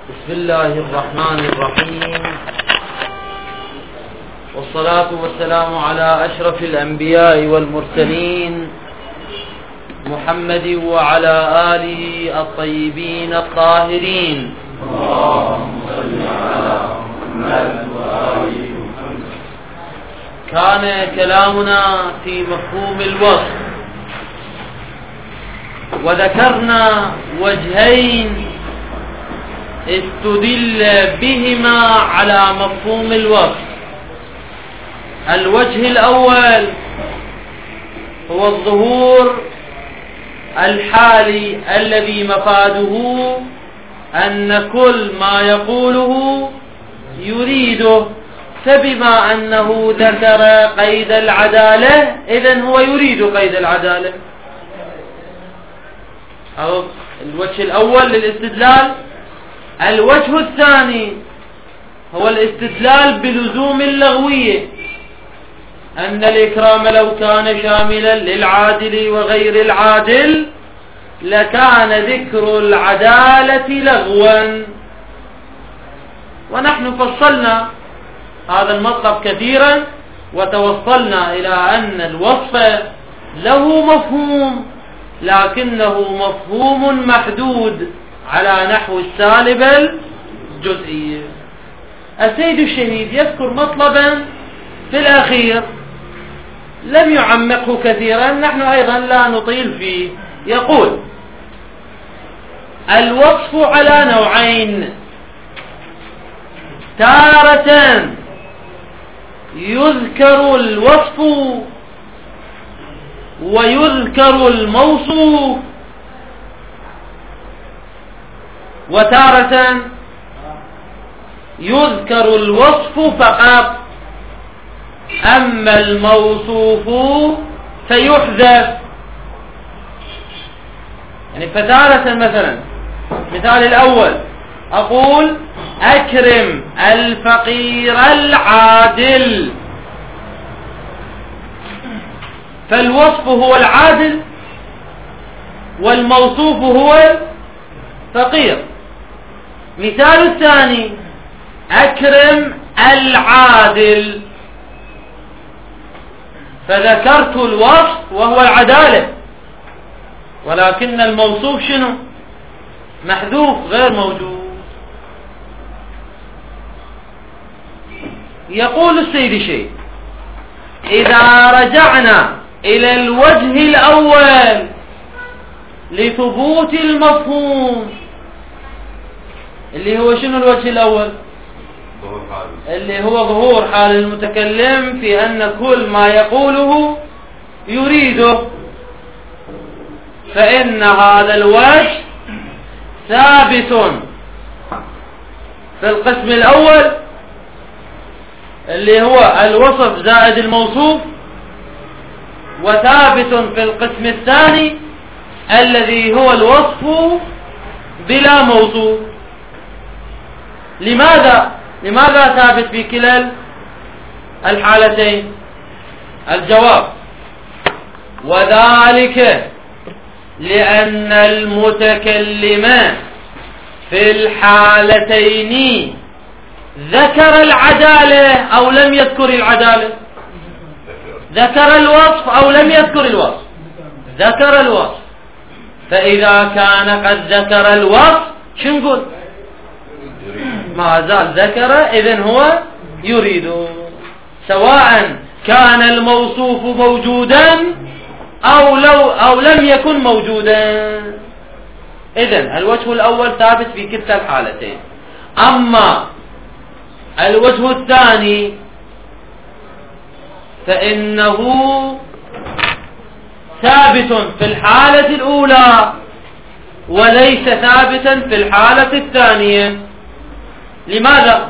بسم الله الرحمن الرحيم، والصلاة والسلام على أشرف الأنبياء والمرسلين محمد وعلى آله الطيبين الطاهرين. اللهم صل على محمد وآل محمد. كان كلامنا في مفهوم الوصف، وذكرنا وجهين استدل بهما على مفهوم الوصف. الوجه الأول هو الظهور الحالي الذي مفاده أن كل ما يقوله يريده، فبما أنه ذكر قيد العدالة إذن هو يريد قيد العدالة. أو الوجه الأول للاستدلال. الوجه الثاني هو الاستدلال بلزوم اللغوية، أن الإكرام لو كان شاملا للعادل وغير العادل لكان ذكر العدالة لغوا. ونحن فصلنا هذا المطلب كثيرا، وتوصلنا إلى أن الوصف له مفهوم، لكنه مفهوم محدود على نحو السالب الجزئية. السيد الشهيد يذكر مطلبا في الأخير لم يعمقه كثيرا، نحن أيضا لا نطيل فيه. يقول: الوصف على نوعين، تارة يذكر الوصف ويذكر الموصوف، وتارة يذكر الوصف فقط، أما الموصوف فيحذف. يعني فتارة مثلا، مثال الأول أقول: أكرم الفقير العادل، فالوصف هو العادل والموصوف هو الفقير. مثال الثاني: أكرم العادل، فذكرت الوصف وهو العدالة، ولكن الموصوف شنو؟ محذوف غير موجود. يقول السيد الشيخ: إذا رجعنا إلى الوجه الأول لثبوت المفهوم، اللي هو شنو الوجه الأول؟ اللي هو ظهور حال المتكلم في أن كل ما يقوله يريده، فإن هذا الوجه ثابت في القسم الأول اللي هو الوصف زائد الموصوف، وثابت في القسم الثاني الذي هو الوصف بلا موصوف. لماذا ثابت في كلا الحالتين؟ الجواب: وذلك لأن المتكلم في الحالتين ذكر العدالة أو لم يذكر العدالة، ذكر الوصف أو لم يذكر الوصف، ذكر الوصف. فإذا كان قد ذكر الوصف شو نقول؟ ما زال ذكر، إذن هو يريد، سواء كان الموصوف موجودا أو لم يكن موجودا. إذن الوجه الأول ثابت في كلتا الحالتين. أما الوجه الثاني فإنه ثابت في الحالة الأولى وليس ثابتا في الحالة الثانية. لماذا؟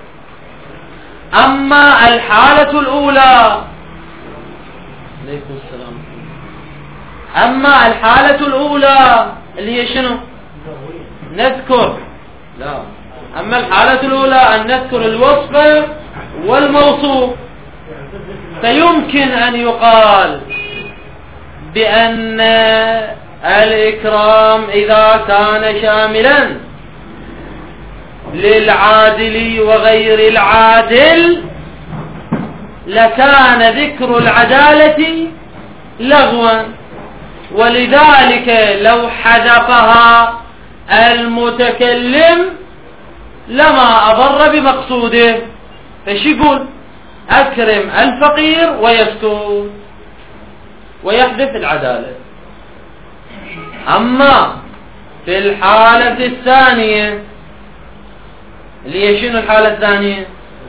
أما الحالة الأولى، عليكم السلام، أما الحالة الأولى اللي هي شنو؟ نذكر، لا، أما الحالة الأولى أن نذكر الوصف والموصوف، فيمكن أن يقال بأن الإكرام إذا كان شاملا للعادل وغير العادل لكان ذكر العدالة لغوا، ولذلك لو حذفها المتكلم لما أضر بمقصوده. فش يقول؟ أكرم الفقير ويسكت ويحذف العدالة. أما في الحالة الثانية اللي هي شنو الحالة الثانية؟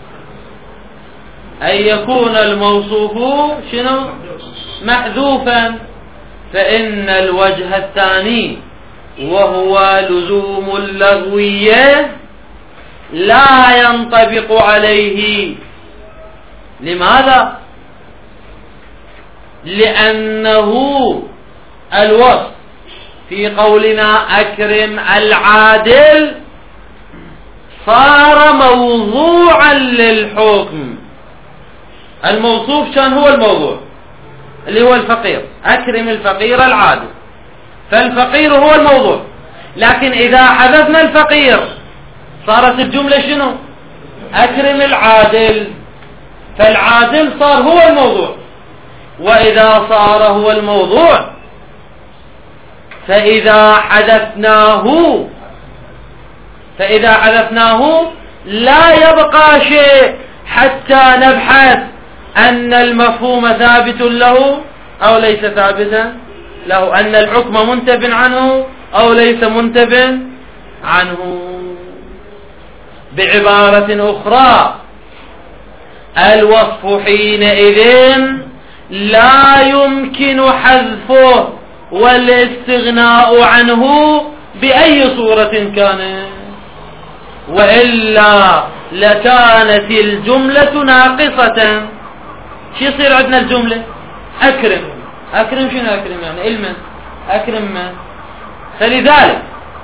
أن يكون الموصوف شنو؟ محذوفا، فإن الوجه الثاني وهو لزوم اللغوية لا ينطبق عليه. لماذا؟ لأنه الوصف في قولنا أكرم العادل صار موضوعا للحكم. الموصوف كان هو الموضوع اللي هو الفقير، أكرم الفقير العادل، فالفقير هو الموضوع. لكن إذا حذفنا الفقير صارت الجملة شنو؟ أكرم العادل، فالعادل صار هو الموضوع. وإذا صار هو الموضوع فإذا حذفناه لا يبقى شيء حتى نبحث أن المفهوم ثابت له أو ليس ثابتا له، أن الحكم منتب عنه أو ليس منتب عنه. بعبارة أخرى الوصف حينئذ لا يمكن حذفه والاستغناء عنه بأي صورة كانت، وإلا لكانت الجملة ناقصة. شو يصير عندنا الجملة؟ أكرم شنو أكرم؟ يعني علما أكرم من؟ فلذلك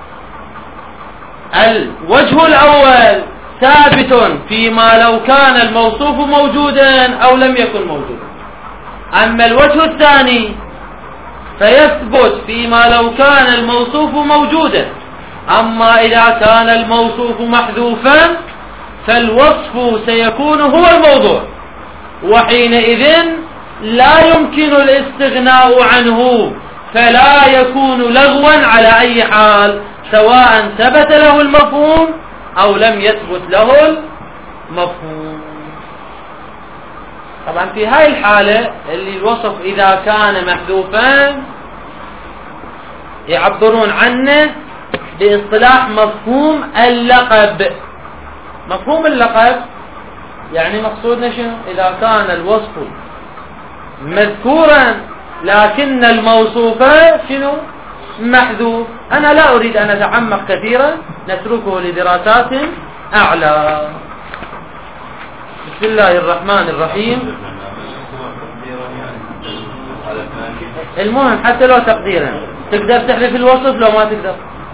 الوجه الأول ثابت فيما لو كان الموصوف موجودا أو لم يكن موجودا. أما الوجه الثاني فيثبت فيما لو كان الموصوف موجودا. أما إذا كان الموصوف محذوفا فالوصف سيكون هو الموضوع، وحينئذ لا يمكن الاستغناء عنه، فلا يكون لغوا على أي حال، سواء ثبت له المفهوم أو لم يثبت له المفهوم. طبعا في هاي الحالة اللي الوصف إذا كان محذوفا يعبرون عنه باصطلاح مفهوم اللقب. مفهوم اللقب يعني مقصودنا شنو؟ إذا كان الوصف مذكورا لكن الموصوف شنو؟ محذوف. أنا لا أريد أن أتعمق كثيرا، نتركه لدراسات أعلى. بسم الله الرحمن الرحيم. المهم حتى لو تقديرا تقدر تحذف الوصف لو ما تقدر.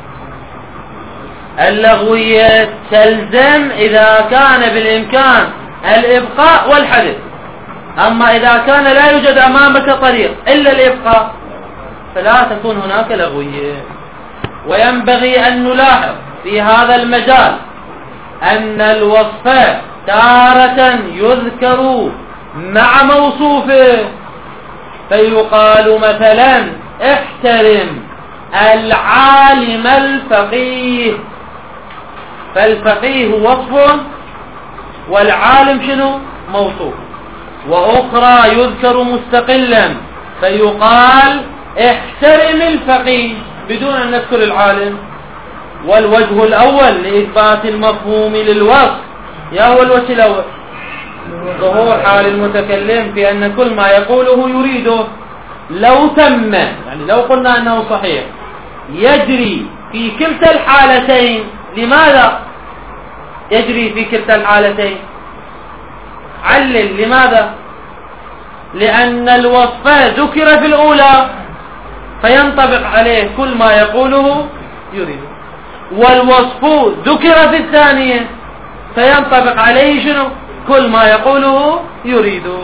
اللغوية تلزم إذا كان بالإمكان الإبقاء والحذف. أما إذا كان لا يوجد أمامك طريق إلا الإبقاء فلا تكون هناك لغوية. وينبغي أن نلاحظ في هذا المجال أن الوصف تارة يذكر مع موصوفه، فيقال مثلا احترم العالم الفقيه، فالفقيه وصف والعالم شنو؟ موصوف. وأخرى يذكر مستقلا فيقال احترم الفقيه بدون أن نذكر العالم. والوجه الأول لإثبات المفهوم للوصف يا هو الوجه الأول ظهور حال المتكلم في أن كل ما يقوله يريده. لو تم يعني لو قلنا أنه صحيح يجري في كلتا الحالتين. لماذا يجري في كلتا الحالتين؟ علل لماذا؟ لأن الوصف ذكر في الأولى فينطبق عليه كل ما يقوله يريده، والوصف ذكر في الثانية فينطبق عليه شنو؟ كل ما يقوله يريده.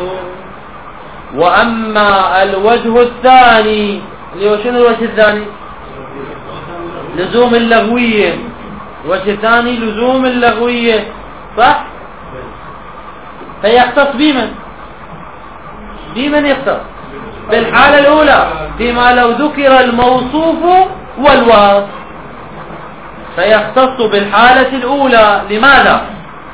وأما الوجه الثاني اللي هو شنو الوجه الثاني؟ لزوم اللغوية. الوجه الثاني لزوم اللغوية، صح؟ فيختص بمن يختص؟ بالحالة الأولى، فيما لو ذكر الموصوف والوصف فيختص بالحالة الأولى. لماذا؟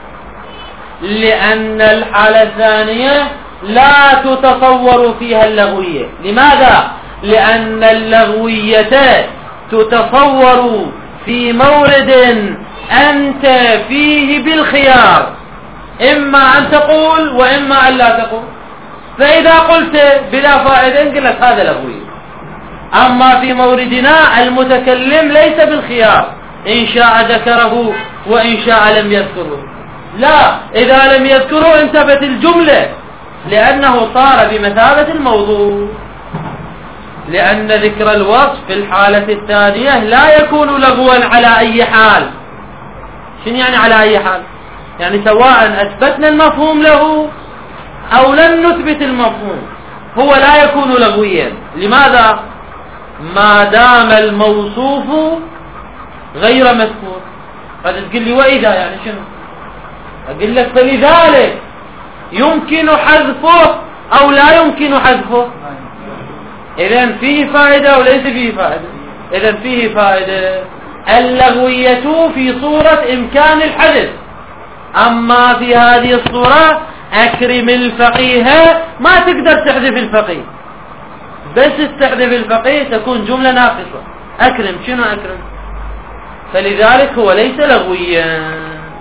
لأن الحالة الثانية لا تتصور فيها اللغوية. لماذا؟ لأن اللغوية تتصور في مورد أنت فيه بالخيار، إما أن تقول وإما أن لا تقول. فإذا قلت بلا فائدة نقول لك هذا لغوي. أما في موردنا المتكلم ليس بالخيار، إن شاء ذكره وإن شاء لم يذكره. لا، إذا لم يذكره انتبت الجملة، لأنه صار بمثابة الموضوع. لأن ذكر الوصف في الحالة الثانية لا يكون لغوا على أي حال. شنو يعني على أي حال؟ يعني سواء أثبتنا المفهوم له أو لم نثبت المفهوم هو لا يكون لغويا. لماذا؟ ما دام الموصوف غير مذكور. قد تقول لي وإذا يعني شنو؟ أقول لك فلذلك يمكن حذفه أو لا يمكن حذفه. إذن فيه فائدة وليس فيه فائدة. إذن فيه فائدة. اللغوية في صورة إمكان الحذف، أما في هذه الصورة أكرم الفقيه ما تقدر تحذف الفقيه، بس تحذف الفقيه تكون جملة ناقصة. أكرم شنو أكرم؟ فلذلك هو ليس لغويا.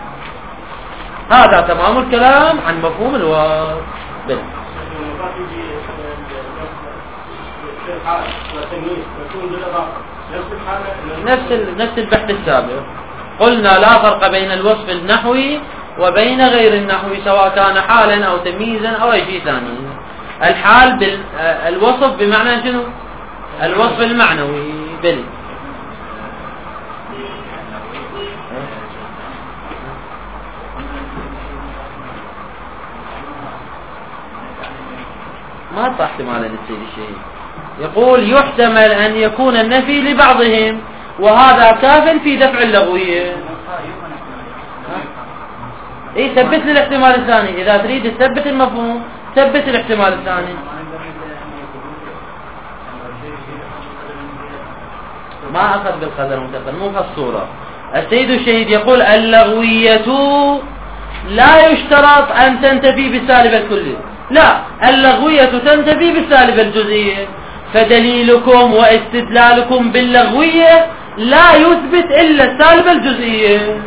هذا تمام الكلام عن مفهوم الوصف. نفس البحث السابق، قلنا لا فرق بين الوصف النحوي وبين غير النحوي، سواء كان حالا أو تمييزا أو أي شيء ثاني. الحال الوصف بمعنى شنو؟ الوصف المعنوي. ما صح احتمال للسيد الشيء. يقول يحتمل أن يكون النفي لبعضهم، وهذا كاف في دفع اللغوية. اي ثبت لي الاحتمال الثاني. إذا تريد تثبت المفهوم ثبت الاحتمال الثاني. ما أخذ بالقدر متقن، مو كالصورة. السيد الشهيد يقول اللغوية لا يشترط أن تنتفي بالسالب الكلي، لا، اللغوية تنتفي بالسالب الجزئي. فدليلكم واستدلالكم باللغوية لا يثبت إلا السالب الجزئي.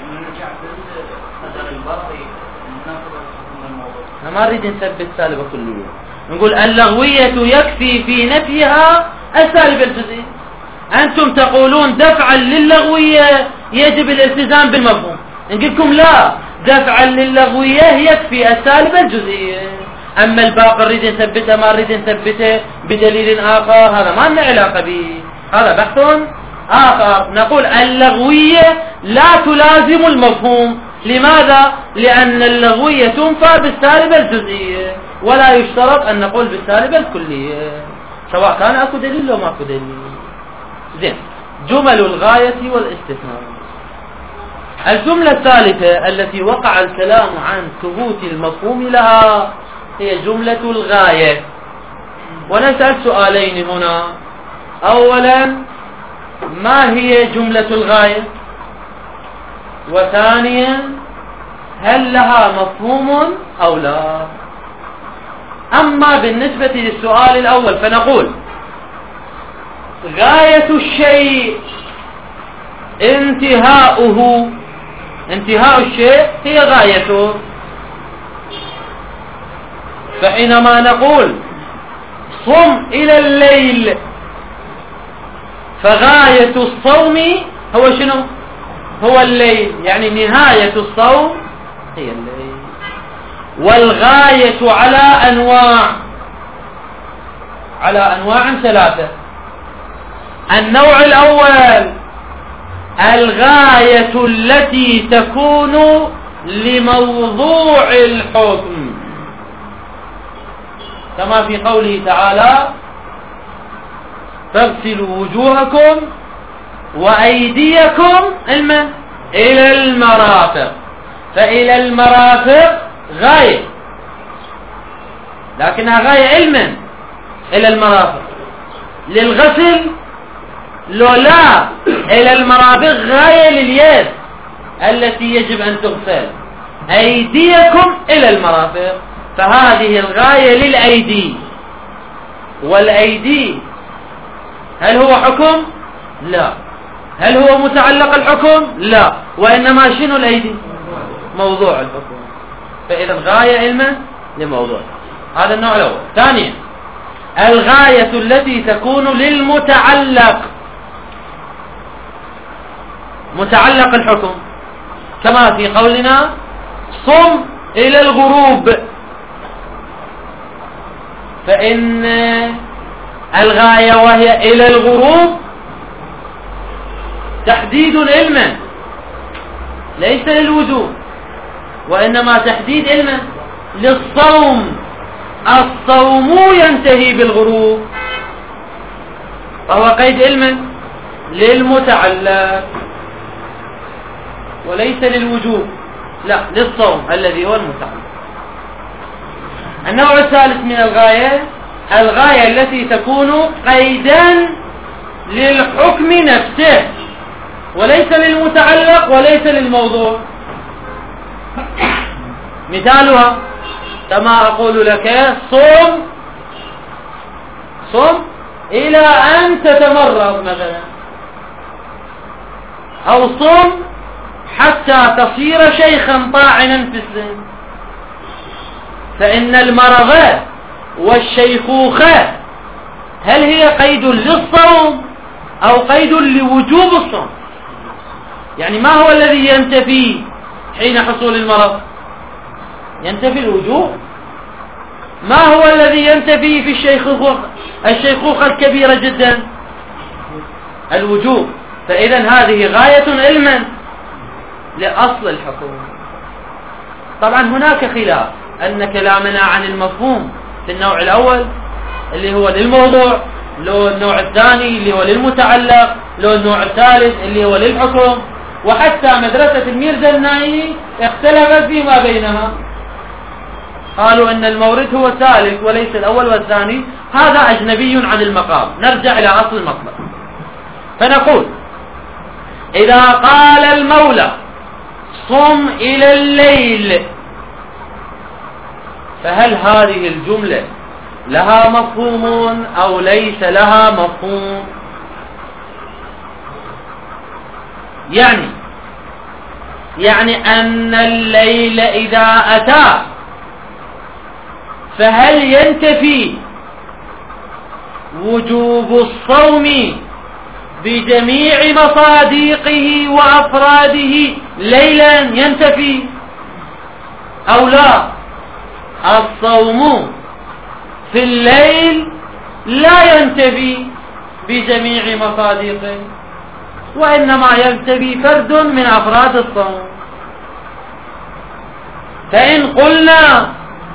ما نريد نثبت سالب كلية، نقول اللغوية يكفي في نفيها السالب الجزئي. أنتم تقولون دفعا للغوية يجب الالتزام بالمفهوم، نقول لكم لا، دفعا للغوية يكفي السالب الجزئي. أما الباقي نريد نثبته ما نريد نثبته بدليل آخر، هذا ما لنا علاقة به، هذا بحث آخر. نقول اللغوية لا تلازم المفهوم. لماذا؟ لأن اللغوية تنفى بالسالب الجزئي، ولا يشترط أن نقول بالسالب الكلي، سواء كان أكو دليل أو ما أكو دليل. زين، جمل الغاية والاستثناء. الجملة الثالثة التي وقع الكلام عن ثبوت المفهوم لها هي جملة الغاية. ونسأل سؤالين هنا. أولا، ما هي جملة الغاية؟ وثانيا، هل لها مفهوم أو لا؟ أما بالنسبة للسؤال الأول فنقول غاية الشيء انتهاؤه، انتهاء الشيء هي غايته. فحينما نقول صم إلى الليل فغاية الصوم هو شنو؟ هو الليل، يعني نهاية الصوم هي الليل. والغاية على أنواع ثلاثة. النوع الأول الغاية التي تكون لموضوع الحكم، كما في قوله تعالى فاغسلوا وجوهكم وأيديكم إلى المرافق، فإلى المرافق غاية، لكنها غاية علما إلى المرافق. للغسل لو لا، إلى المرافق غاية لليد التي يجب أن تغسل، أيديكم إلى المرافق، فهذه الغاية للأيدي. والأيدي هل هو حكم؟ لا. هل هو متعلق الحكم؟ لا، وإنما شنو الأيدي؟ موضوع الحكم. فإذا غاية علما لموضوع. هذا النوع الأول. ثانيا، الغاية التي تكون للمتعلق، متعلق الحكم، كما في قولنا صم إلى الغروب، فإن الغاية وهي إلى الغروب تحديد علما ليس للوجوب، وإنما تحديد علما للصوم. الصوم ينتهي بالغروب، فهو قيد علما للمتعلق وليس للوجوب، لا، للصوم الذي هو المتعلق. النوع الثالث من الغاية، الغاية التي تكون قيدا للحكم نفسه وليس للمتعلق وليس للموضوع. مثالها كما أقول لك صم إلى أن تتمرض مثلا، أو صم حتى تصير شيخا طاعنا في السن. فإن المرض والشيخوخة هل هي قيد للصوم أو قيد لوجوب الصوم؟ يعني ما هو الذي ينتفي حين حصول المرض؟ ينتفي الوجوب. ما هو الذي ينتفي في الشيخوخة الكبيرة جدا؟ الوجوب. فإذا هذه غاية علما لأصل الحكم. طبعا هناك خلاف أن كلامنا عن المفهوم في النوع الأول اللي هو للموضوع، لو النوع الثاني اللي هو للمتعلق، لو النوع الثالث اللي هو للحكم. وحتى مدرسة الميرزا النائي اختلفت فيما بينها، قالوا أن المورد هو الثالث وليس الأول والثاني. هذا أجنبي عن المقام. نرجع إلى أصل المطلب فنقول إذا قال المولى صم إلى الليل، فهل هذه الجملة لها مفهوم أو ليس لها مفهوم؟ يعني أن الليل إذا أتى فهل ينتفي وجوب الصوم بجميع مصادقه وأفراده ليلا ينتفي أو لا؟ الصوم في الليل لا ينتفي بجميع مصادقه، وإنما ينتفي فرد من أفراد الصوم. فإن قلنا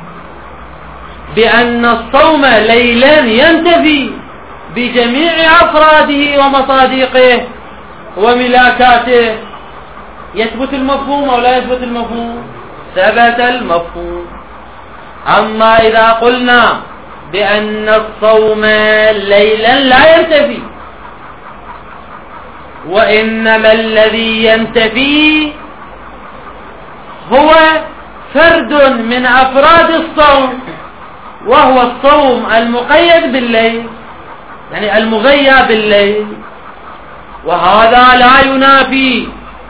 بأن الصوم ليلا ينتفي بجميع أفراده ومصادقه وملاكاته، يثبت المفهوم أو لا يثبت المفهوم؟ ثبت المفهوم. أما إذا قلنا بأن الصوم ليلا لا ينتفي، وإنما الذي ينتفي هو فرد من أفراد الصوم، وهو الصوم المقيد بالليل، يعني المغيى بالليل، وهذا لا ينافي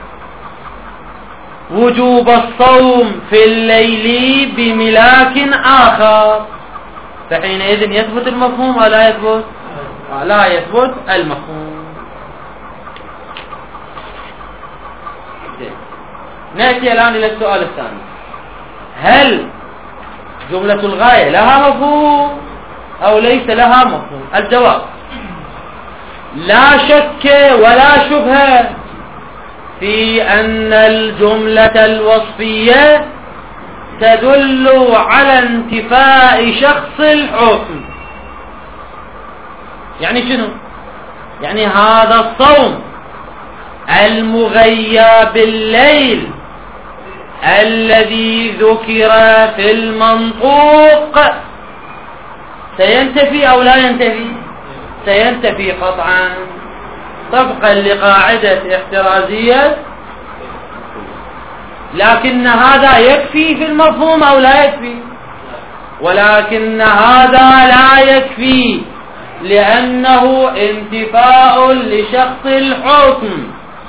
وجوب الصوم في الليل بملاك آخر. فحينئذ يثبت المفهوم ولا يثبت؟ لا يثبت المفهوم. نأتي الآن إلى السؤال الثاني، هل جملة الغاية لها مفهوم أو ليس لها مفهوم؟ الجواب لا شك ولا شبهة في أن الجملة الوصفية تدل على انتفاء شخص الحكم. يعني شنو؟ يعني هذا الصوم المغيى بالليل الذي ذكر في المنطوق سينتفي أو لا ينتفي؟ سينتفي قطعا طبقا لقاعدة احترازية. لكن هذا يكفي في المفهوم أو لا يكفي؟ ولكن هذا لا يكفي لأنه انتفاء لشخص الحكم،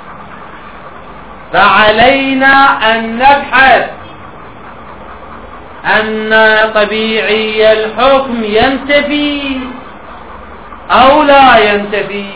فعلينا أن نبحث أن طبيعي الحكم ينتفي أو لا ينتفي.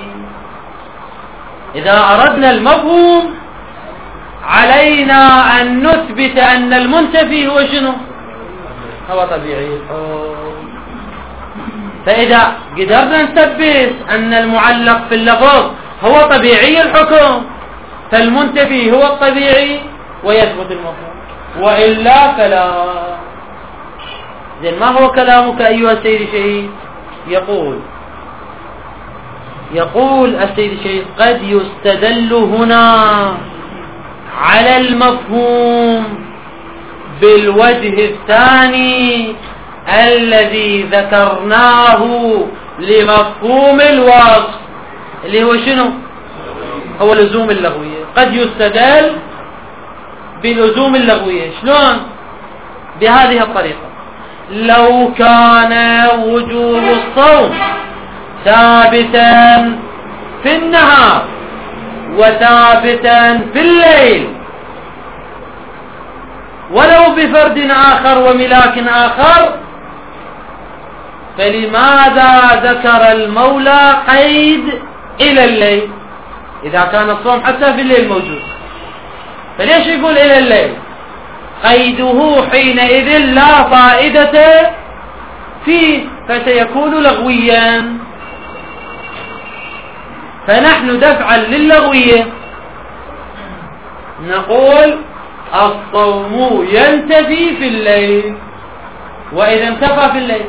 إذا أردنا المفهوم علينا أن نثبت أن المنتفي هو شنو؟ هو طبيعي الحكم. فإذا قدرنا نثبت أن المعلق في اللفظ هو طبيعي الحكم فالمنتفي هو الطبيعي ويثبت المفهوم، وإلا فلا. ما هو كلامك أيها السيد الشهيد؟ يقول السيد الشهيد: قد يستدل هنا على المفهوم بالوجه الثاني الذي ذكرناه لمفهوم الوصف، اللي هو شنو؟ هو لزوم اللغوية. قد يستدل بلزوم اللغوية. شلون؟ بهذه الطريقة: لو كان وجوب الصوم ثابتا في النهار وثابتا في الليل ولو بفرد آخر وملاك آخر، فلماذا ذكر المولى قيد إلى الليل إذا كان الصوم حتى في الليل موجود؟ فليش يقول إلى الليل؟ قيده حينئذ لا فائدة فيه، فسيكون لغويا. فنحن دفعا للغوية نقول الصوم ينتفي في الليل، وإذا انتفى في الليل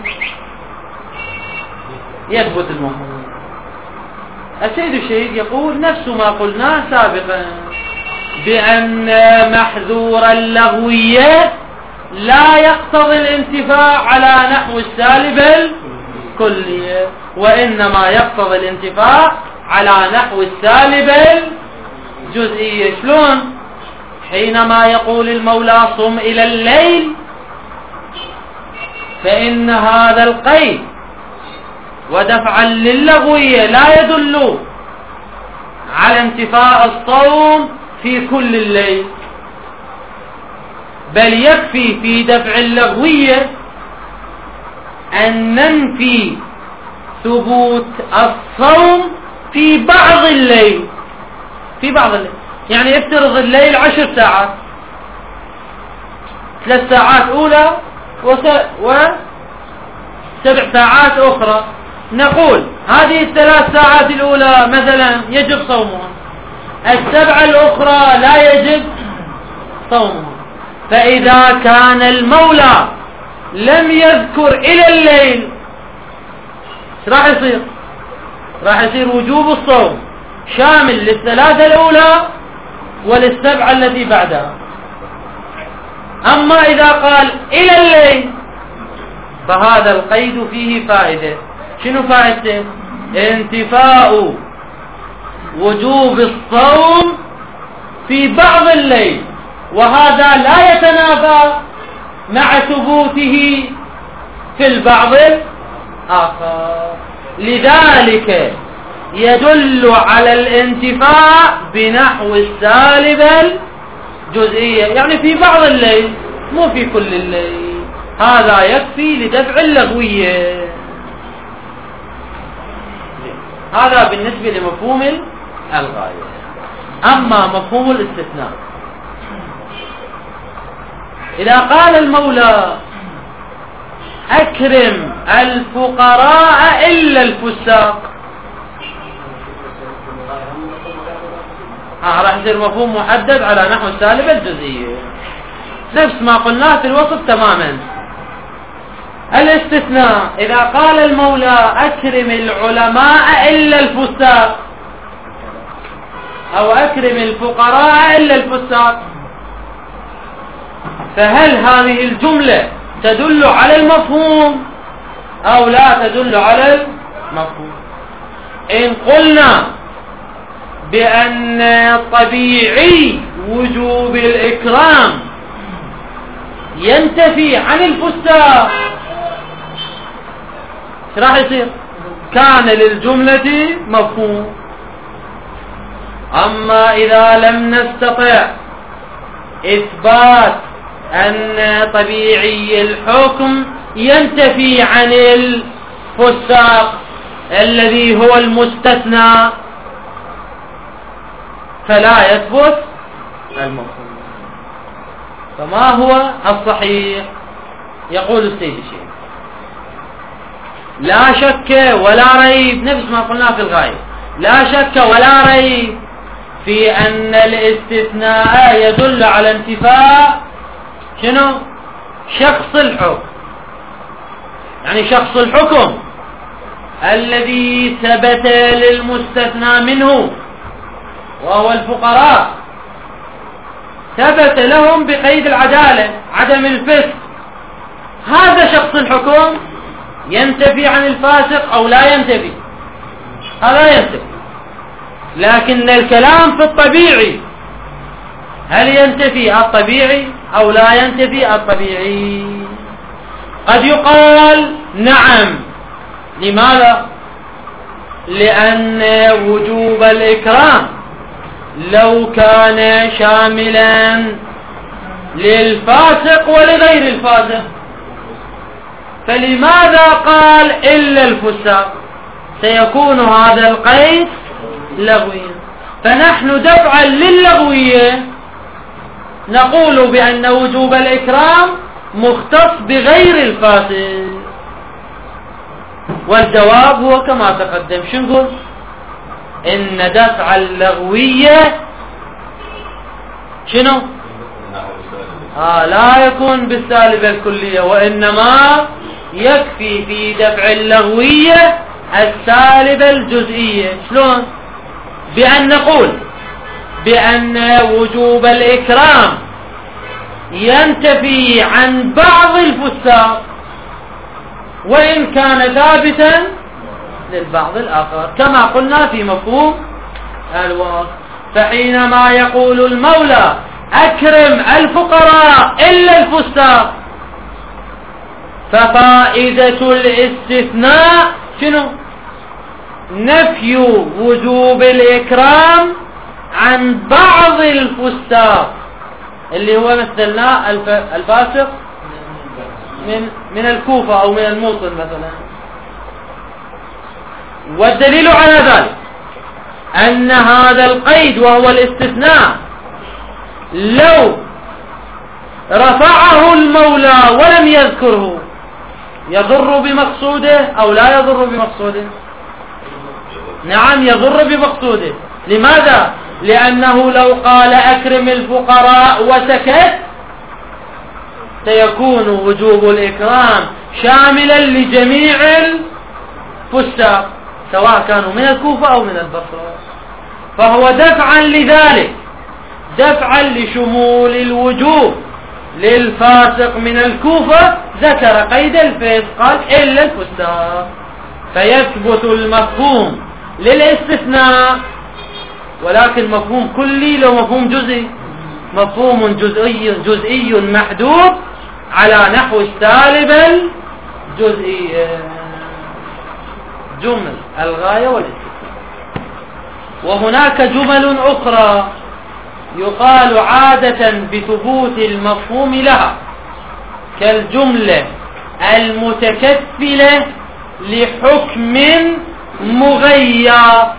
يثبت المفهوم. السيد الشهيد يقول نفس ما قلناه سابقا بأن محذور اللغوية لا يقتضي الانتفاع على نحو السالب الكلية، وإنما يقتضي الانتفاع على نحو السالب الجزئية. شلون؟ حينما يقول المولى صم إلى الليل فإن هذا القيد ودفعا للغوية لا يدل على انتفاء الصوم في كل الليل، بل يكفي في دفع اللغوية أن ننفي ثبوت الصوم في بعض الليل. في بعض الليل يعني افترض الليل 10 ساعات، 3 ساعات أولى و7 ساعات أخرى، نقول هذه ال3 ساعات الأولى مثلا يجب صومها، ال7 الأخرى لا يجب صومها. فإذا كان المولى لم يذكر إلى الليل ايش راح يصير؟ راح يصير وجوب الصوم شامل لل3 الأولى ول7 التي بعدها. أما إذا قال إلى الليل فهذا القيد فيه فائدة. شنو فائدته؟ انتفاء وجوب الصوم في بعض الليل، وهذا لا يتنافى مع ثبوته في البعض الآخر. لذلك يدل على الانتفاع بنحو السالب الجزئية، يعني في بعض الليل مو في كل الليل. هذا يكفي لدفع اللغوية. هذا بالنسبة لمفهوم الغاية. أما مفهوم الاستثناء، إذا قال المولى أكرم الفقراء إلا الفساق، راح يصير مفهوم محدد على نحو السالب الجزئية، نفس ما قلناه في الوصف تماما. الاستثناء إذا قال المولى أكرم العلماء إلا الفساق، أو أكرم الفقراء إلا الفساق. فهل هذه الجملة تدل على المفهوم أو لا تدل على المفهوم؟ إن قلنا بأن طبيعي وجوب الإكرام ينتفي عن الفساق، ايش راح يصير؟ كان للجملة مفهوم. أما إذا لم نستطع إثبات أن طبيعي الحكم ينتفي عن الفساق الذي هو المستثنى، فلا يثبت المفهوم. فما هو الصحيح؟ يقول السيد الشيخ: لا شك ولا ريب، نفس ما قلنا في الغاية، لا شك ولا ريب في أن الاستثناء يدل على انتفاء شنو؟ شخص الحكم. يعني شخص الحكم الذي ثبت للمستثنى منه وهو الفقراء ثبت لهم بقيد العدالة عدم الفسق، هذا شخص الحكم ينتفي عن الفاسق أو لا ينتفي؟ هذا ينتفي. لكن الكلام في الطبيعي، هل ينتفي الطبيعي أو لا ينتفي الطبيعي؟ قد يقال نعم. لماذا؟ لأن وجوب الإكرام لو كان شاملا للفاسق ولغير الفاسق، فلماذا قال إلا الفساق؟ سيكون هذا القيد لغويا. فنحن دفعا للغوية نقول بأن وجوب الإكرام مختص بغير الفاسق. والجواب هو كما تقدم. شو نقول؟ إن دفع اللغوية شنو؟ لا يكون بالسالبة الكلية، وإنما يكفي في دفع اللغوية السالبة الجزئية. شلون؟ بأن نقول بأن وجوب الإكرام ينتفي عن بعض الفساق وإن كان ثابتا للبعض الآخر، كما قلنا في مفهوم الوصف. فحينما يقول المولى أكرم الفقراء إلا الفساق، ففائدة الاستثناء شنو؟ نفي وجوب الإكرام عن بعض الفساق اللي هو مثلنا الفاسق من الكوفة أو من الموصل مثلا. والدليل على ذلك أن هذا القيد وهو الاستثناء لو رفعه المولى ولم يذكره يضر بمقصوده أو لا يضر بمقصوده؟ نعم يضر بمقصوده. لماذا؟ لأنه لو قال أكرم الفقراء وسكت سيكون وجوب الإكرام شاملا لجميع الفساق سواء كانوا من الكوفة أو من البصرة. فهو دفعا لذلك، دفعا لشمول الوجوب للفاسق من الكوفة ذكر قيد الفسق قال إلا الفساق، فيثبت المفهوم للاستثناء. ولكن مفهوم كلي لو مفهوم جزئي، مفهوم جزئي محدود على نحو السالب الجزئي. جمل الغاية والاستثناء. وهناك جمل أخرى يقال عادة بثبوت المفهوم لها، كالجملة المتكفلة لحكم مغير.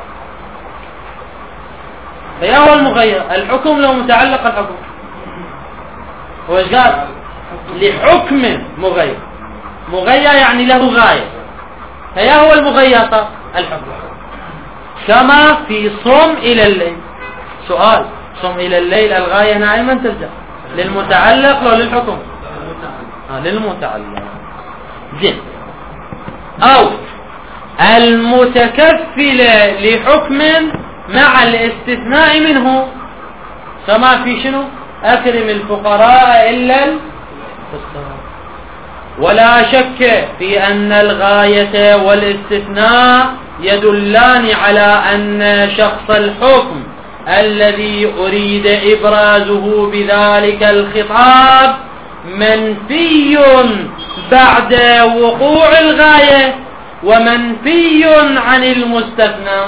فيا هو المغير؟ الحكم لو متعلق الحكم، هو ايش قال؟ لحكم مغير. مغير يعني له غاية. فيا هو المغير الحكم، كما في صم إلى الليل. سؤال: صم إلى الليل الغاية نائما ترجع للمتعلق لو للحكم؟ للمتعلق. زين. أو المتكفلة لحكم مع الاستثناء منه، كما في شنو؟ أكرم الفقراء إلا الفقراء. ولا شك في أن الغاية والاستثناء يدلان على أن شخص الحكم الذي أريد إبرازه بذلك الخطاب منفي بعد وقوع الغاية ومنفي عن المستثنى.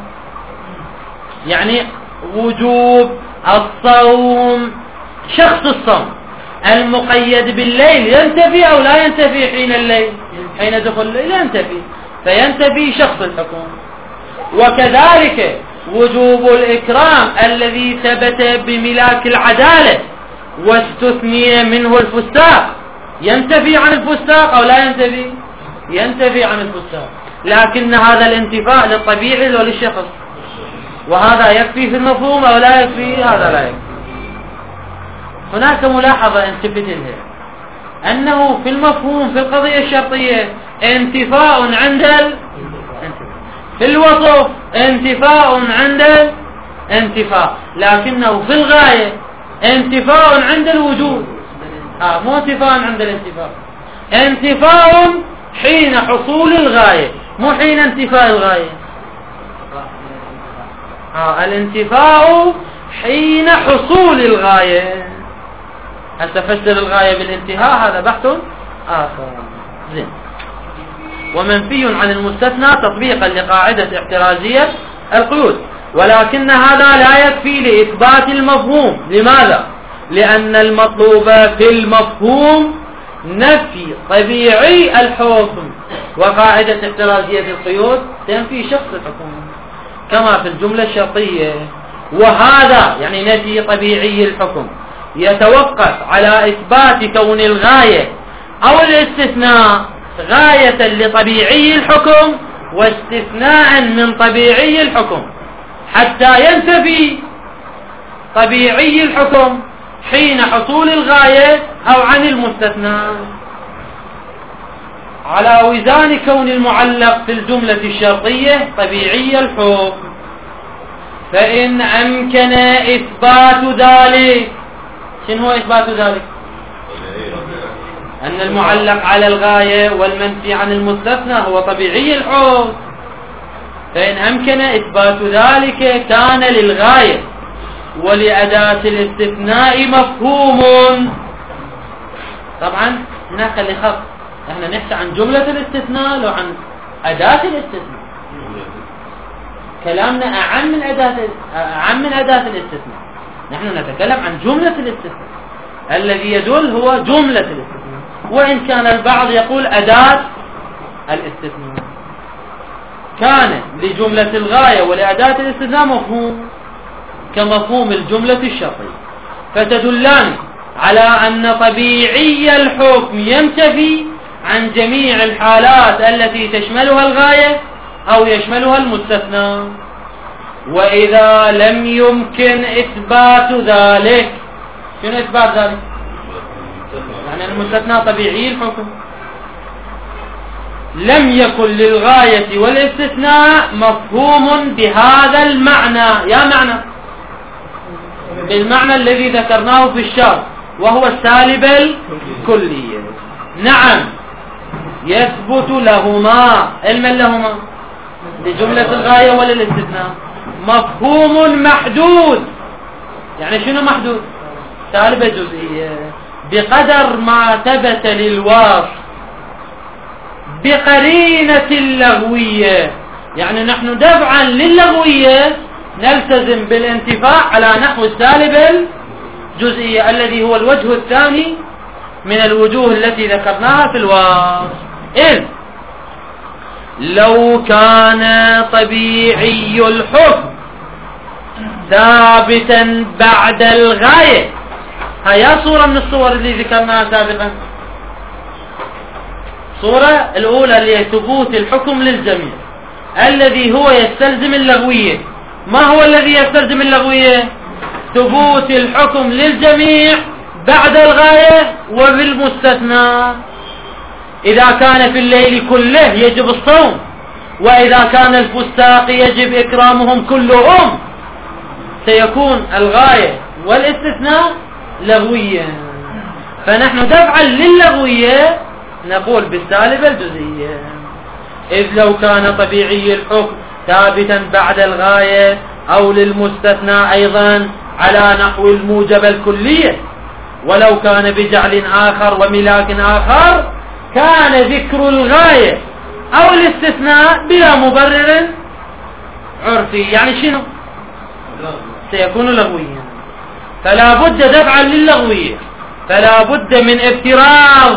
يعني وجوب الصوم، شخص الصوم المقيد بالليل ينتفي أو لا ينتفي حين الليل؟ حين دخل الليل ينتفي، فينتفي شخص الحكم. وكذلك وجوب الإكرام الذي ثبت بملاك العدالة واستثني منه الفساق ينتفي عن الفساق أو لا ينتفي؟ ينتفي عن الفساق، لكن هذا الانتفاء للطبيعي وللشخص، وهذا يكفي في المفهوم أو لا يكفي؟ هذا لا يكفي. هناك ملاحظة انتبه لها، أنه في المفهوم في القضية الشرطية انتفاء عند في الوصف انتفاء عند انتفاء، لكنه في الغاية انتفاء عند الوجود، مو انتفاء عند الانتفاء. انتفاء حين حصول الغاية مو حين انتفاء الغاية. الانتفاء حين حصول الغاية. هل تفسر الغاية بالانتهاء؟ هذا بحث آخر. زين. ومنفي عن المستثنى تطبيقا لقاعدة احترازية القيود، ولكن هذا لا يكفي لإثبات المفهوم. لماذا؟ لأن المطلوب في المفهوم نفي طبيعي الحكم، وقاعدة احترازية القيود تنفي شخص الحكم كما في الجملة الشرطية. وهذا يعني نفي طبيعي الحكم يتوقف على إثبات كون الغاية أو الاستثناء غاية لطبيعي الحكم واستثناء من طبيعي الحكم، حتى ينتفي طبيعي الحكم حين حصول الغاية أو عن المستثنى، على وزان كون المعلق في الجملة الشرطية طبيعي الحكم. فإن أمكن إثبات ذلك، شنو هو إثبات ذلك؟ أن المعلق على الغاية والمنفي عن المستثنى هو طبيعي الحكم. فإن أمكن إثبات ذلك كان للغاية ولأداة الاستثناء مفهوم. طبعا هناك اللي خط، احنا نحكي عن جملة الاستثناء لو عن أداة الاستثناء. كلامنا أعم من أداة الاستثناء. نحن نتكلم عن جملة الاستثناء، الذي يدل هو جملة الاستثناء، وإن كان البعض يقول أداة الاستثناء. كان لجملة الغاية ولأداة الاستثناء مفهوم كمفهوم الجملة الشرطية، فتدلان على أن طبيعي الحكم ينتفي عن جميع الحالات التي تشملها الغاية أو يشملها المستثنى. وإذا لم يمكن إثبات ذلك، شنو إثبات ذلك؟ يعني المستثنى طبيعي الحكم، لم يكن للغاية والاستثناء مفهوم بهذا المعنى. يا معنى بالمعنى الذي ذكرناه في الشرط، وهو السالب الكلية. نعم يثبت لهما، علما لهما لجملة الغاية وللاستثناء مفهوم محدود. يعني شنو محدود؟ سالبة جزئية بقدر ما ثبت للواصف بقرينة اللغوية. يعني نحن دفعا للغوية نلتزم بالانتفاع على نحو السالب الجزئية الذي هو الوجه الثاني من الوجوه التي ذكرناها في الوصف. إذ لو كان طبيعي الحكم ثابتا بعد الغاية، هيا صورة من الصور اللي ذكرناها سابقا. صورة الأولى اللي هي ثبوت الحكم للجميع الذي هو يستلزم اللغوية. ما هو الذي يستلزم اللغوية؟ ثبوت الحكم للجميع بعد الغاية وبالمستثنى. إذا كان في الليل كله يجب الصوم، وإذا كان الفساق يجب إكرامهم كلهم، سيكون الغاية والاستثناء لغويا. فنحن دفعا للغوية نقول بالسالبة الجزئية، إذ لو كان طبيعي الحكم ثابتا بعد الغاية أو للمستثنى أيضا على نحو الموجب الكلية، ولو كان بجعل آخر وملاك آخر كان ذكر الغاية أو الاستثناء بلا مبرر عرفي. يعني شنو؟ سيكون لغويا. فلا بد دفعا للغوية، فلا بد من افتراض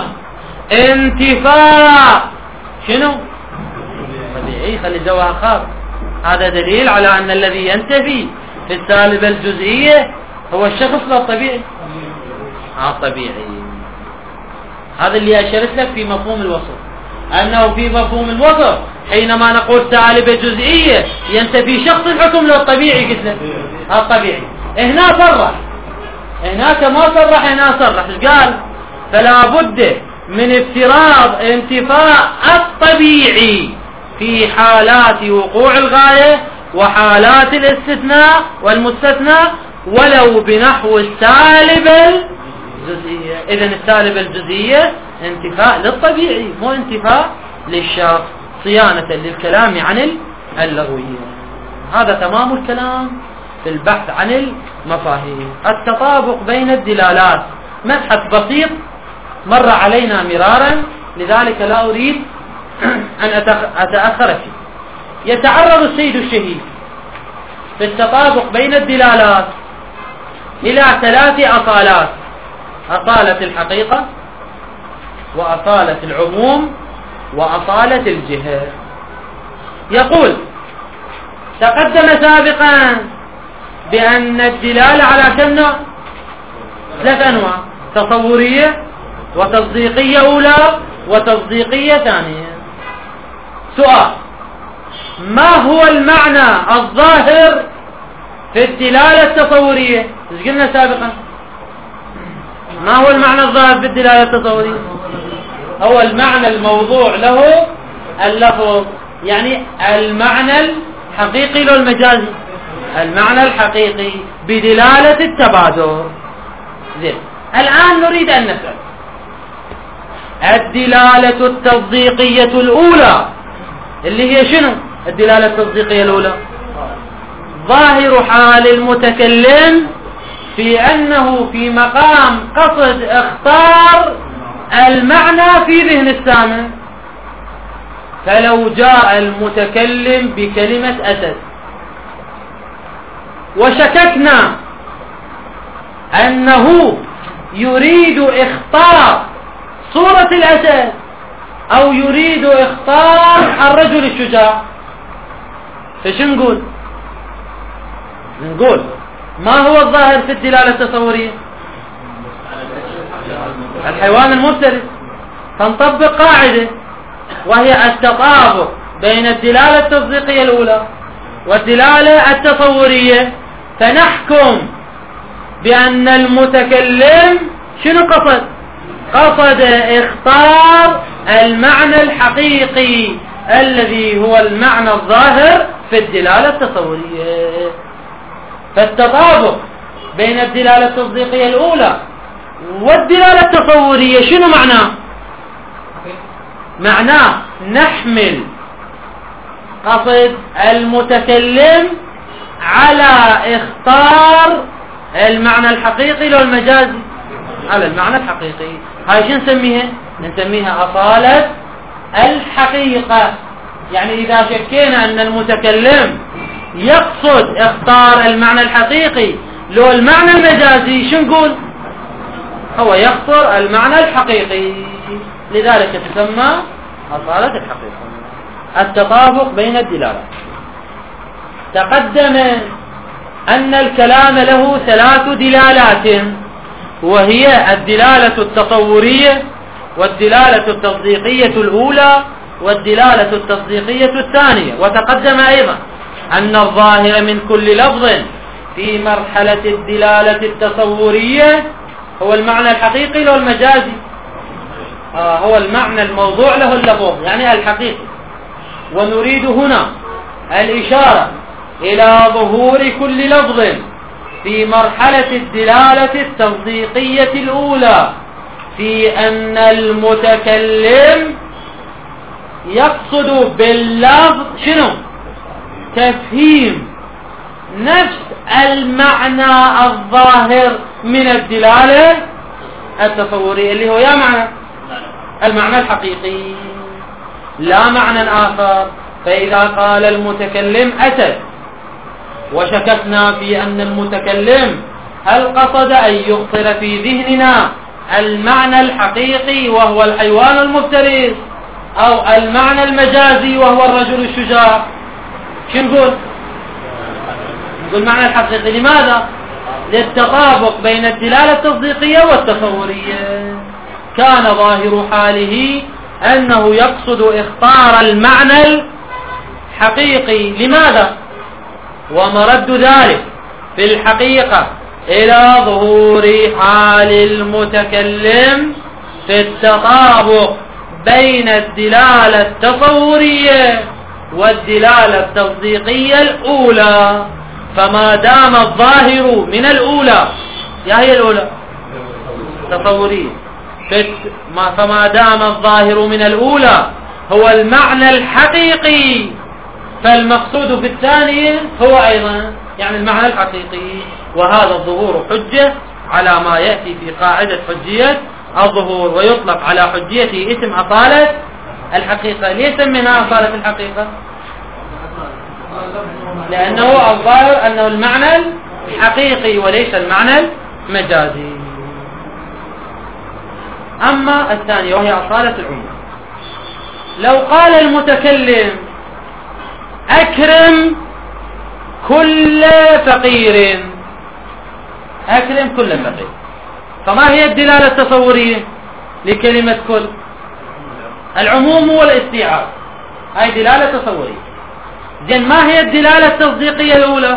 انتفاء شنو؟ طبيعي. خلي جواها خاص. هذا دليل على أن الذي ينتفي في السالبة الجزئية هو الشخص لا الطبيعي. طبيعي. هذا اللي أشرت لك في مفهوم الوصف، أنه في مفهوم الوصف حينما نقول سالبة جزئية ينتفي شخص الحكم للطبيعي. قلت لك الطبيعي. هنا صرح، هناك ما صرح، هنا صرح. ايش قال؟ فلا بد من افتراض انتفاء الطبيعي في حالات وقوع الغاية وحالات الاستثناء والمستثنى ولو بنحو السالبة الجزئية. إذن السالبة الجزئية انتفاء للطبيعي مو انتفاء للشخص، صيانة للكلام عن اللغوية. هذا تمام الكلام في البحث عن المفاهيم. التطابق بين الدلالات مبحث بسيط مر علينا مرارا، لذلك لا أريد أن أتأخر فيه. يتعرض السيد الشهيد في التطابق بين الدلالات إلى 3 أصالات: أصالة الحقيقة، وأصالة العموم، وأصالة الجهة. يقول: تقدم سابقا بأن الدلالة على كم نوع؟ 3 أنواع: تصورية، وتصديقية أولى، وتصديقية ثانية. سؤال: ما هو المعنى الظاهر في الدلالة التصورية؟ ايش قلنا سابقا؟ ما هو المعنى الظاهر في الدلالة التصورية؟ هو المعنى الموضوع له اللفظ، يعني المعنى الحقيقي له المجازي، المعنى الحقيقي بدلالة التبادر. زين، الآن نريد أن نسأل: الدلالة التصديقية الأولى اللي هي شنو؟ الدلالة التصديقية الأولى ظاهر حال المتكلم في أنه في مقام قصد اختار المعنى في ذهن السامع. فلو جاء المتكلم بكلمة أسد وشككنا أنه يريد اختار صورة الأسد أو يريد اختار الرجل الشجاع، فش نقول؟ نقول ما هو الظاهر في الدلالة التصورية؟ الحيوان المفترس. فنطبق قاعدة وهي التطابق بين الدلالة التصديقية الأولى والدلالة التصورية، فنحكم بأن المتكلم شنو قصد؟ قصد اختار المعنى الحقيقي الذي هو المعنى الظاهر في الدلالة التصورية. فالتطابق بين الدلالة التصديقية الأولى والدلالة التصورية شنو معناه؟ معناه نحمل قصد المتكلم على اختار المعنى الحقيقي له المجازي، على المعنى الحقيقي. هاي شو نسميها؟ نسميها أصالة الحقيقة. يعني إذا شكينا أن المتكلم يقصد اختار المعنى الحقيقي له المعنى المجازي، شو نقول؟ هو يختار المعنى الحقيقي، لذلك تسمى أصالة الحقيقة. التطابق بين الدلالات. تقدم أن الكلام له 3 دلالات، وهي الدلالة التصورية، والدلالة التصديقية الأولى، والدلالة التصديقية الثانية. وتقدم أيضا أن الظاهر من كل لفظ في مرحلة الدلالة التصورية هو المعنى الحقيقي له المجازي، هو المعنى الموضوع له اللفظ يعني الحقيقي. ونريد هنا الإشارة إلى ظهور كل لفظ في مرحلة الدلالة التصديقية الأولى في أن المتكلم يقصد باللفظ شنو؟ تفهيم نفس المعنى الظاهر من الدلالة التصورية اللي هو يا معنى المعنى الحقيقي لا معنى آخر. فإذا قال المتكلم أسد وشككنا في أن المتكلم هل قصد أن يخطر في ذهننا المعنى الحقيقي وهو الحيوان المفترس أو المعنى المجازي وهو الرجل الشجاع، شو نقول؟ نقول المعنى الحقيقي. لماذا؟ للتطابق بين الدلالة التصديقية والتصورية. كان ظاهر حاله أنه يقصد إخطار المعنى الحقيقي. لماذا؟ ومرد ذلك في الحقيقة إلى ظهور حال المتكلم في التطابق بين الدلالة التصورية والدلالة التصديقية الأولى. فما دام الظاهر من الأولى، يا هي الأولى تصورية، فما دام الظاهر من الأولى هو المعنى الحقيقي، فالمقصود في الثانية هو أيضا يعني المعنى الحقيقي. وهذا الظهور حجة على ما يأتي في قاعدة حجية الظهور، ويطلق على حجيته اسم أصالة الحقيقة. ليس منها أصالة الحقيقة؟ لأنه الظاهر أنه المعنى الحقيقي وليس المعنى المجازي. أما الثانية وهي أصالة العموم، لو قال المتكلم أكرم كل فقير، أكرم كل فقير، فما هي الدلالة التصورية لكلمة كل؟ العموم والاستيعاب، هاي دلالة تصورية. زين ما هي الدلالة التصديقية الأولى؟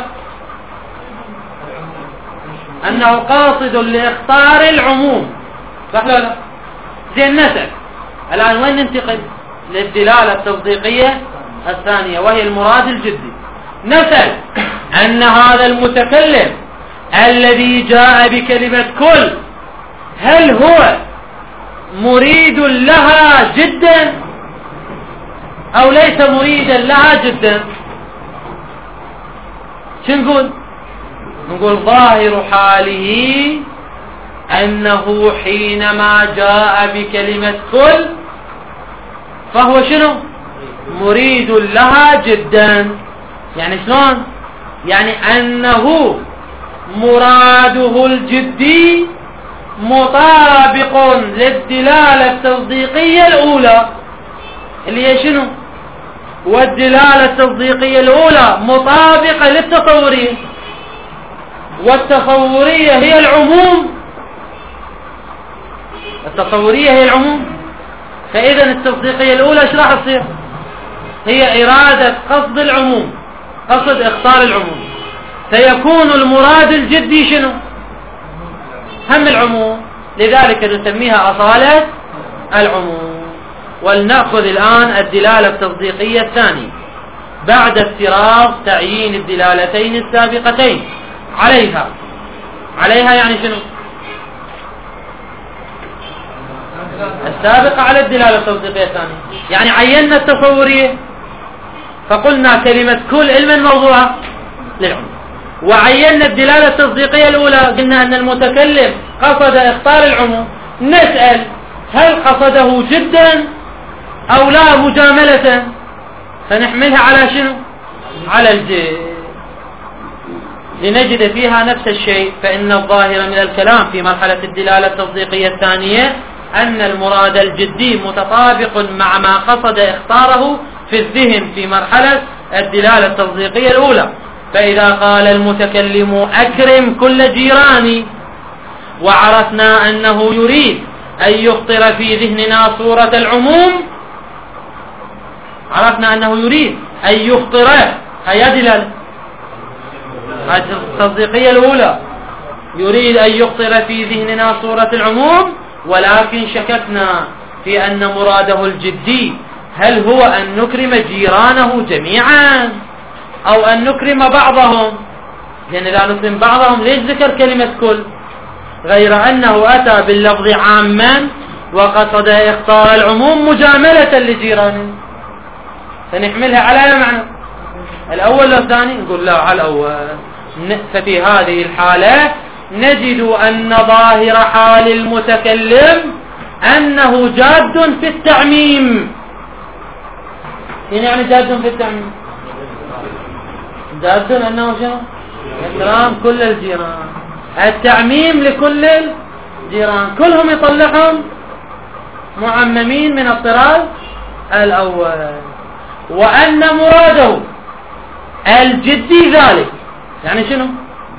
أنه قاصد لإخطار العموم، صح ولا لا؟ زين نسأل الآن وين ننتقل للدلالة التصديقية الثانية وهي المراد الجدي. نسأل أن هذا المتكلم الذي جاء بكلمة كل هل هو مريد لها جدا أو ليس مريدا لها جدا؟ شو نقول؟ نقول ظاهر حاله أنه حينما جاء بكلمة كل فهو شنو؟ مريد لها جدا. يعني شلون؟ يعني أنه مراده الجدي مطابق للدلالة التصديقية الأولى اللي هي شنو؟ والدلالة التصديقية الأولى مطابقة للتصورية، والتصورية هي العموم، التصورية هي العموم. فإذا التصديقية الأولى ايش راح تصير؟ هي إرادة قصد العموم، قصد اختار العموم، فيكون المراد الجدي شنو؟ هم العموم، لذلك نسميها أصالة العموم. ولنأخذ الآن الدلالة التصديقية الثانية بعد افتراض تعيين الدلالتين السابقتين عليها. عليها يعني شنو؟ السابقة على الدلالة التصديقية الثانية. يعني عينا التصورية فقلنا كلمة كل علما موضوعة للعموم، وعينا الدلالة التصديقية الأولى قلنا أن المتكلم قصد إخطار العموم. نسأل هل قصده جدا أو لا مجاملة؟ فنحملها على شنو؟ على الجد، لنجد فيها نفس الشيء. فإن الظاهر من الكلام في مرحلة الدلالة التصديقية الثانية أن المراد الجدي متطابق مع ما قصد اختاره في الذهن في مرحلة الدلالة التصديقية الأولى. فإذا قال المتكلم أكرم كل جيراني، وعرفنا أنه يريد أن يخطر في ذهننا صورة العموم، عرفنا أنه يريد أن يخطر، هي دلالة التصديقية الأولى، يريد أن يخطر في ذهننا صورة العموم، ولكن شككنا في أن مراده الجدي هل هو أن نكرم جيرانه جميعا أو أن نكرم بعضهم؟ لأن إذا نكرم بعضهم ليش ذكر كلمة كل، غير أنه أتى باللفظ عاما وقصد إخطار العموم مجاملة لجيرانه، فنحملها على أي معنى؟ الأول أو الثاني؟ نقول لا على الأول. ففي هذه الحالة نجد أن ظاهر حال المتكلم أنه جاد في التعميم. يعني جاد في التعميم، جاد أنه شنو؟ إكرام كل الجيران، التعميم لكل الجيران، كلهم يطلعهم معممين من الطراز الأول. وأن مراده الجدي ذلك، يعني شنو؟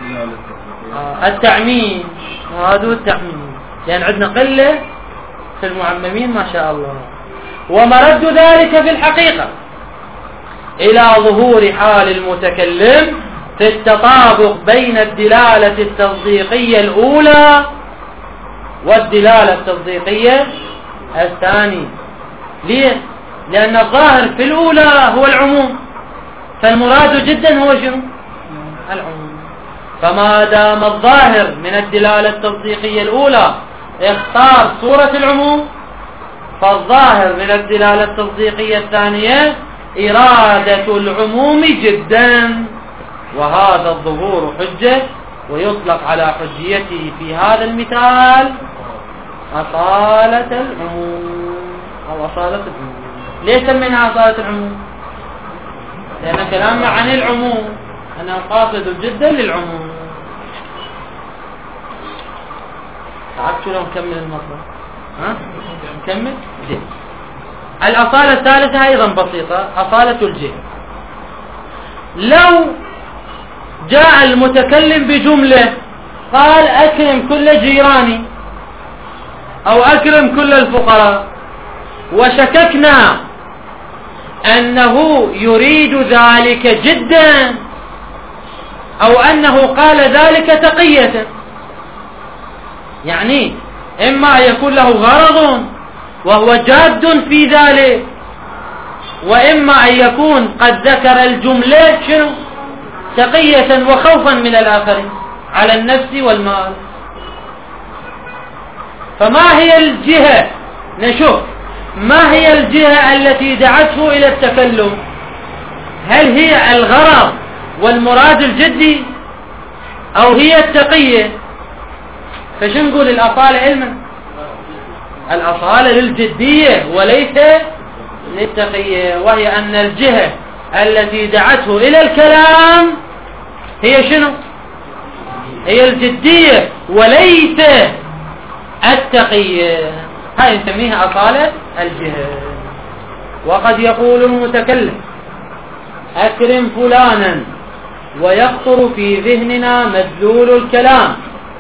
التعميم، مراده التعميم، لأن عندنا قلة في المعممين ما شاء الله. ومرد ذلك في الحقيقة إلى ظهور حال المتكلم في التطابق بين الدلالة التصديقية الأولى والدلالة التصديقية الثانية. ليه؟ لأن الظاهر في الأولى هو العموم، فالمراد جدا هو شنو؟ العموم. فما دام الظاهر من الدلالة التصديقية الأولى اختار صورة العموم، فالظاهر من الدلالة التصديقية الثانية إرادة العموم جدا، وهذا الظهور حجة، ويطلق على حجيته في هذا المثال أصالة العموم أو أصالة العموم. ليش سميناها أصالة العموم؟ لأن كلامنا عن العموم، أنا قاصد جدا للعموم. تعرف شو لو نكمل المطلب؟ نكمل؟ جه. الأصالة الثالثة أيضا بسيطة، أصالة الجه. لو جاء المتكلم بجملة قال أكرم كل جيراني أو أكرم كل الفقراء، وشككنا أنه يريد ذلك جدا أو أنه قال ذلك تقية، يعني إما يكون له غرض وهو جاد في ذلك، وإما أن يكون قد ذكر الجملة شنو؟ تقية وخوفا من الآخرين على النفس والمال. فما هي الجهة؟ نشوف ما هي الجهة التي دعته إلى التكلم؟ هل هي الغرض والمراد الجدي أو هي التقية؟ فشو نقول الأصالة علما؟ الأصالة للجدية وليس للتقية، وهي أن الجهة التي دعته إلى الكلام هي شنو؟ هي الجدية وليس التقية. هاي نسميها أصالة الجهة. وقد يقول المتكلم أكرم فلانا ويخطر في ذهننا مدلول الكلام،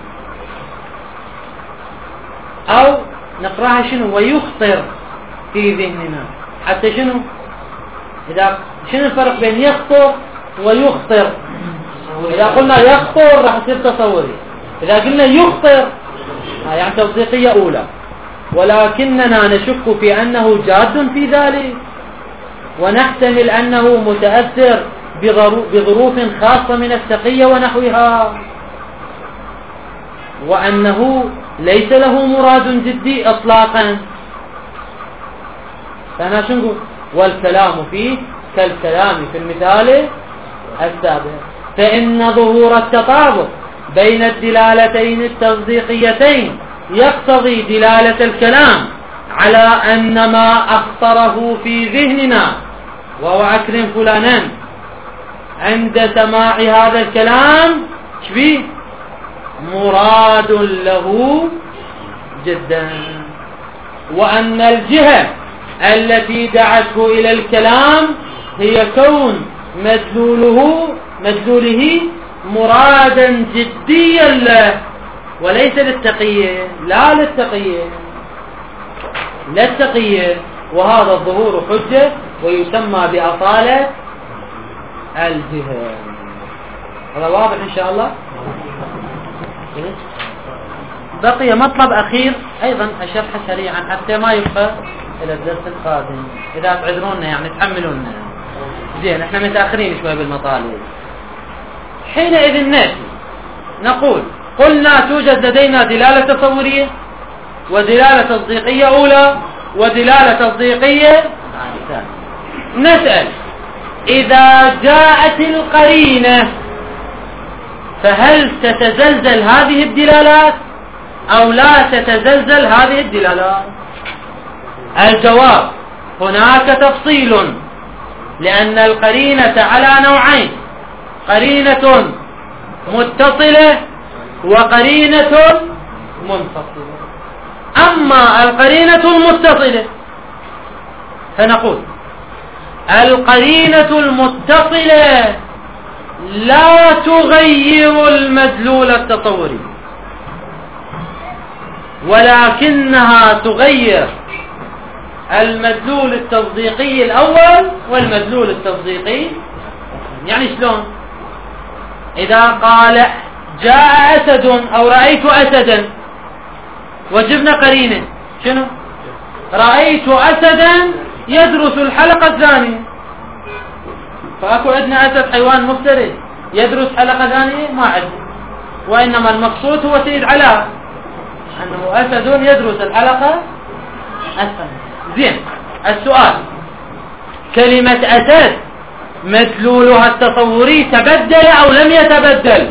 أو نقرأها شنو؟ ويخطر في ذهننا. حتى شنو؟ إذا شنو الفرق بين يخطر ويخطر؟ إذا قلنا يخطر راح يصير تصوري، إذا قلنا يخطر يعني تصديقية أولى، ولكننا نشك في أنه جاد في ذلك، ونحتمل أنه متأثر بظروف خاصة من التقية ونحوها، وأنه ليس له مراد جدي إطلاقا. فأنا شو نقول؟ والكلام فيه كالكلام في المثال السابق. فإن ظهور التطابق بين الدلالتين التصديقيتين يقتضي دلالة الكلام على أن ما أخطره في ذهننا وهو أكرم فلانا عند سماع هذا الكلام شبيه مراد له جدا، وأن الجهة التي دعته إلى الكلام هي كون مدلوله مرادا جديا له وليس للتقية، لا للتقية، لا التقية. وهذا الظهور حجة ويسمى بأصالة الجهة. هذا واضح إن شاء الله. بقي مطلب أخير أيضا أشرح سريعا حتى ما يبقى إلى الدرس القادم إذا تعذرونا يعني تحملونا. زين احنا متأخرين شوي بالمطالب. حينئذ نأتي نقول قلنا توجد لدينا دلالة تصورية ودلالة تصديقية أولى ودلالة تصديقية ثانية. نسأل إذا جاءت القرينة فهل تتزلزل هذه الدلالات أو لا تتزلزل هذه الدلالات؟ الجواب هناك تفصيل، لأن القرينة على نوعين: قرينة متصلة وقرينة منفصلة. أما القرينة المتصلة فنقول القرينة المتصلة لا تغير المدلول التصوري، ولكنها تغير المدلول التصديقي الأول والمدلول التصديقي. يعني شلون؟ إذا قال جاء أسد أو رأيت أسدا وجبنا قرينة، شنو؟ رأيت أسدا يدرس الحلقة الثانية، فأكو عندنا أسد حيوان مفترس يدرس حلقة ثانية؟ ما عندنا، وإنما المقصود هو سيد علاء أنه أسد يدرس الحلقة الثانية. زين، السؤال: كلمة أسد مدلولها التصوري تبدل أو لم يتبدل؟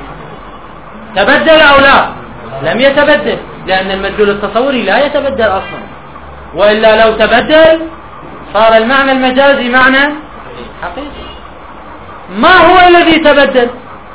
تبدل أو لا؟ لم يتبدل، لأن المدلول التصوري لا يتبدل أصلا، وإلا لو تبدل صار المعنى المجازي معنى حقيقي. ما هو الذي تبدل؟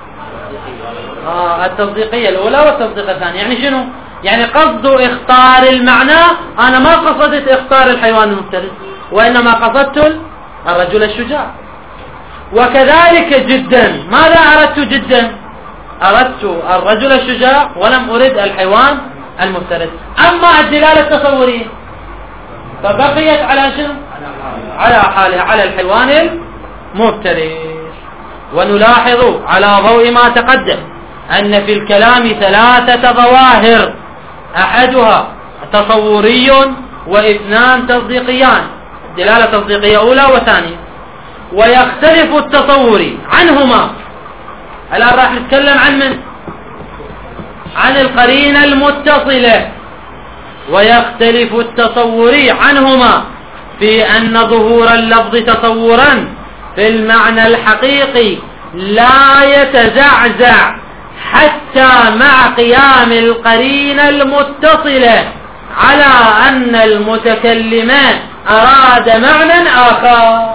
التصديقية الأولى والتصديق الثاني. يعني شنو؟ يعني قصد اختار المعنى، أنا ما قصدت اختار الحيوان المفترس، وإنما قصدت الرجل الشجاع. وكذلك جدا، ماذا أردت جدا؟ أردت الرجل الشجاع ولم أرد الحيوان المفترس. أما الدلالة التصورية فبقيت على شنو؟ على حالها، على الحيوان المفترس. ونلاحظ على ضوء ما تقدم أن في الكلام ثلاثة ظواهر: أحدها تصوري واثنان تصديقيان، دلالة تصديقية أولى وثانية. ويختلف التصوري عنهما. الآن راح نتكلم عن من؟ عن القرينة المتصلة. ويختلف التصوري عنهما في أن ظهور اللفظ تصورا في المعنى الحقيقي لا يتزعزع حتى مع قيام القرينة المتصلة على أن المتكلم أراد معنى آخر.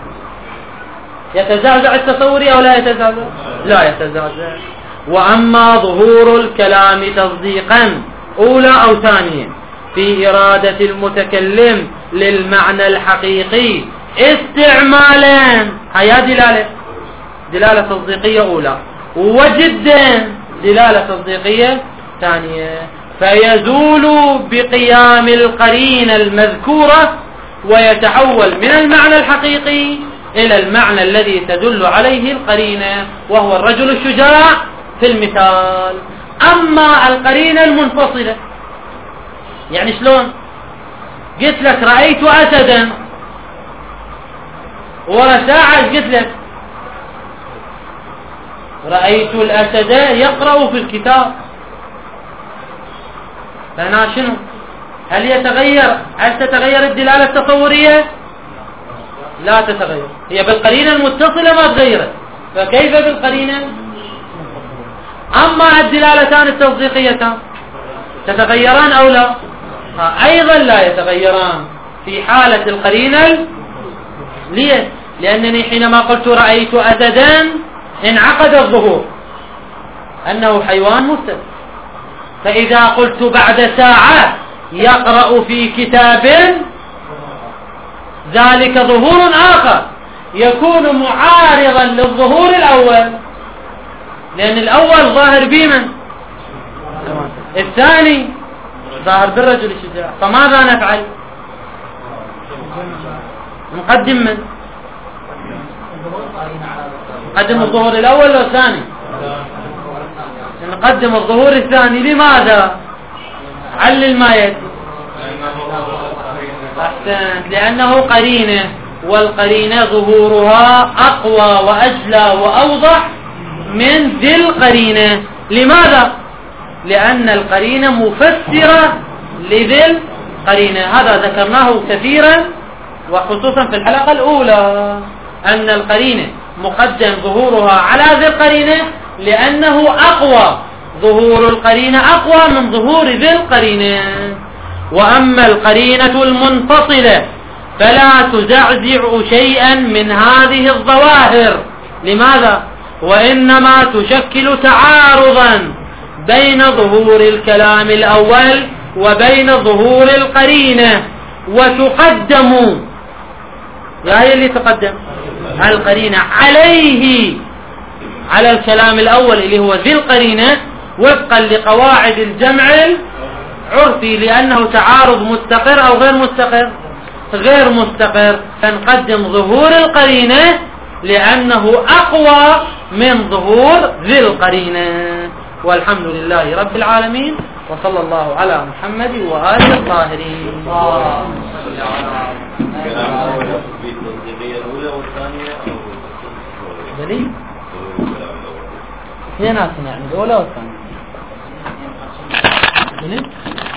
يتزعزع التصوري أو لا يتزعزع؟ لا يتزعزع. وأما ظهور الكلام تصديقا أولى أو ثانية في إرادة المتكلم للمعنى الحقيقي استعمالا، هيا دلالة تصديقية أولى، وجدا دلالة تصديقية ثانية، فيزول بقيام القرينة المذكورة ويتحول من المعنى الحقيقي إلى المعنى الذي تدل عليه القرينة، وهو الرجل الشجاع في المثال. أما القرينة المنفصلة يعني شلون؟ قلت لك رأيت أسدا، ورا ساعة قلت لك رأيت الأسد يقرأ في الكتاب. فهنا شنو؟ هل تتغير الدلالة التصورية؟ لا تتغير، هي بالقرينة المتصلة ما تغيرت، فكيف بالقرينة؟ أما الدلالتان التصديقيتان تتغيران أو لا؟ أيضا لا يتغيران في حالة القرينة. ليه؟ لأنني حينما قلت رأيت أسدا انعقد الظهور أنه حيوان مفترس، فإذا قلت بعد ساعة يقرأ في كتاب ذلك ظهور آخر يكون معارضا للظهور الأول، لأن الأول ظاهر بمن؟ الثاني ظاهر بالرجل الشجاع. فماذا نفعل؟ نقدم من؟ نقدم الظهور الأول ولا الثاني؟ نقدم الظهور الثاني. لماذا؟ علل ما يأتي. أحسنت، لأنه قرينة، والقرينة ظهورها أقوى وأجلى وأوضح من ذي القرينة. لماذا؟ لأن القرينة مفسرة لذي القرينة. هذا ذكرناه كثيرا وخصوصا في الحلقة الأولى، أن القرينة مقدم ظهورها على ذي القرينة لأنه أقوى، ظهور القرينة أقوى من ظهور ذي القرينة. وأما القرينة المنفصلة فلا تزعزع شيئا من هذه الظواهر. لماذا؟ وإنما تشكل تعارضا بين ظهور الكلام الأول وبين ظهور القرينة، وتقدم، هي اللي تقدم القرينة عليه، على الكلام الأول اللي هو ذي القرينة، وفقا لقواعد الجمع العرفي، لأنه تعارض مستقر أو غير مستقر؟ غير مستقر، فنقدم ظهور القرينة لأنه أقوى من ظهور ذي القرينة. والحمد لله رب العالمين، وصلى الله على محمد وآله الطاهرين. دليل اثنيناتهم، يعني الأولى والثانية.